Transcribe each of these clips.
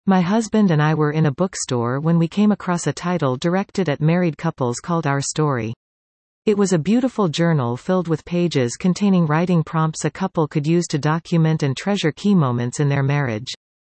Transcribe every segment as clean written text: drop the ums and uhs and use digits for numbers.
My husband and I were in a bookstore when we came across a title directed at married couples called Our Story. It was a beautiful journal filled with pages containing writing prompts a couple could use to document and treasure key moments in their marriage.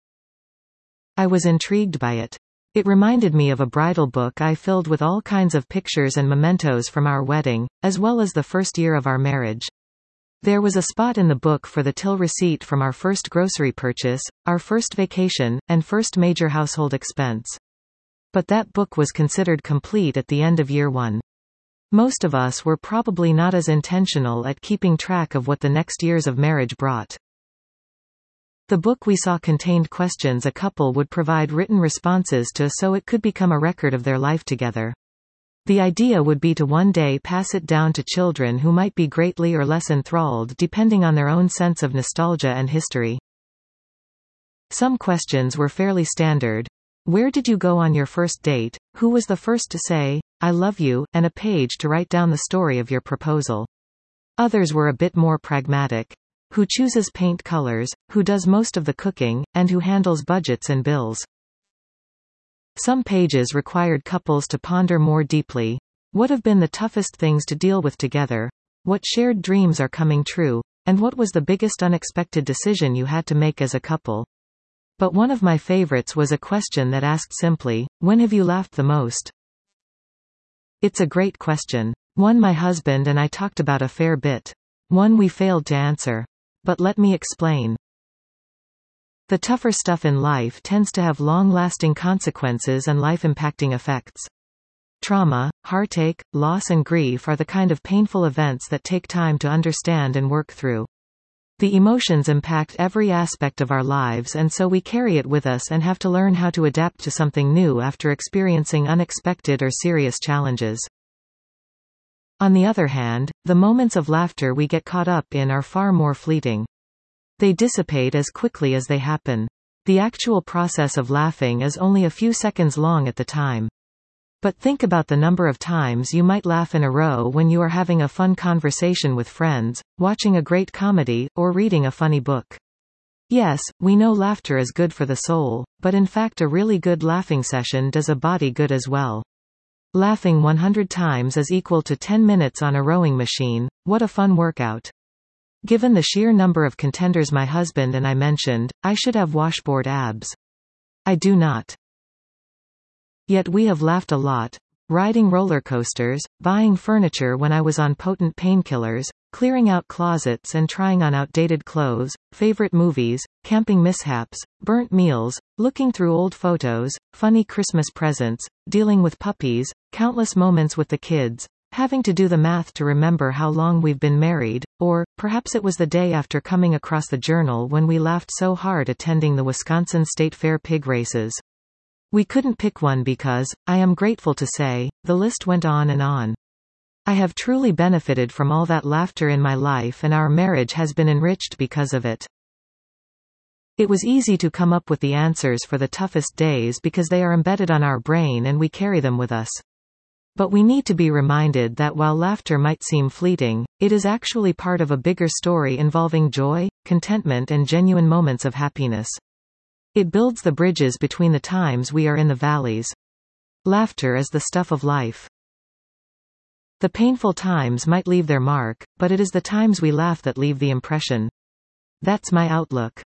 I was intrigued by it. It reminded me of a bridal book I filled with all kinds of pictures and mementos from our wedding, as well as the first year of our marriage. There was a spot in the book for the till receipt from our first grocery purchase, our first vacation, and first major household expense. But that book was considered complete at the end of year one. Most of us were probably not as intentional at keeping track of what the next years of marriage brought. The book we saw contained questions a couple would provide written responses to so it could become a record of their life together. The idea would be to one day pass it down to children who might be greatly or less enthralled depending on their own sense of nostalgia and history. Some questions were fairly standard. Where did you go on your first date? Who was the first to say, "I love you," and a page to write down the story of your proposal. Others were a bit more pragmatic. Who chooses paint colors, who does most of the cooking, and who handles budgets and bills. Some pages required couples to ponder more deeply. What have been the toughest things to deal with together? What shared dreams are coming true? And what was the biggest unexpected decision you had to make as a couple? But one of my favorites was a question that asked simply, when have you laughed the most? It's a great question. One my husband and I talked about a fair bit. One we failed to answer. But let me explain. The tougher stuff in life tends to have long-lasting consequences and life-impacting effects. Trauma, heartache, loss and grief are the kind of painful events that take time to understand and work through. The emotions impact every aspect of our lives, and so we carry it with us and have to learn how to adapt to something new after experiencing unexpected or serious challenges. On the other hand, the moments of laughter we get caught up in are far more fleeting. They dissipate as quickly as they happen. The actual process of laughing is only a few seconds long at the time. But think about the number of times you might laugh in a row when you are having a fun conversation with friends, watching a great comedy, or reading a funny book. Yes, we know laughter is good for the soul, but in fact a really good laughing session does a body good as well. Laughing 100 times is equal to 10 minutes on a rowing machine. What a fun workout. Given the sheer number of contenders my husband and I mentioned, I should have washboard abs. I do not. Yet we have laughed a lot. Riding roller coasters, buying furniture when I was on potent painkillers, clearing out closets and trying on outdated clothes, favorite movies, camping mishaps, burnt meals, looking through old photos, funny Christmas presents, dealing with puppies, countless moments with the kids, having to do the math to remember how long we've been married, or, perhaps it was the day after coming across the journal when we laughed so hard attending the Wisconsin State Fair pig races. We couldn't pick one because, I am grateful to say, the list went on and on. I have truly benefited from all that laughter in my life, and our marriage has been enriched because of it. It was easy to come up with the answers for the toughest days because they are embedded on our brain and we carry them with us. But we need to be reminded that while laughter might seem fleeting, it is actually part of a bigger story involving joy, contentment and genuine moments of happiness. It builds the bridges between the times we are in the valleys. Laughter is the stuff of life. The painful times might leave their mark, but it is the times we laugh that leave the impression. That's my outlook.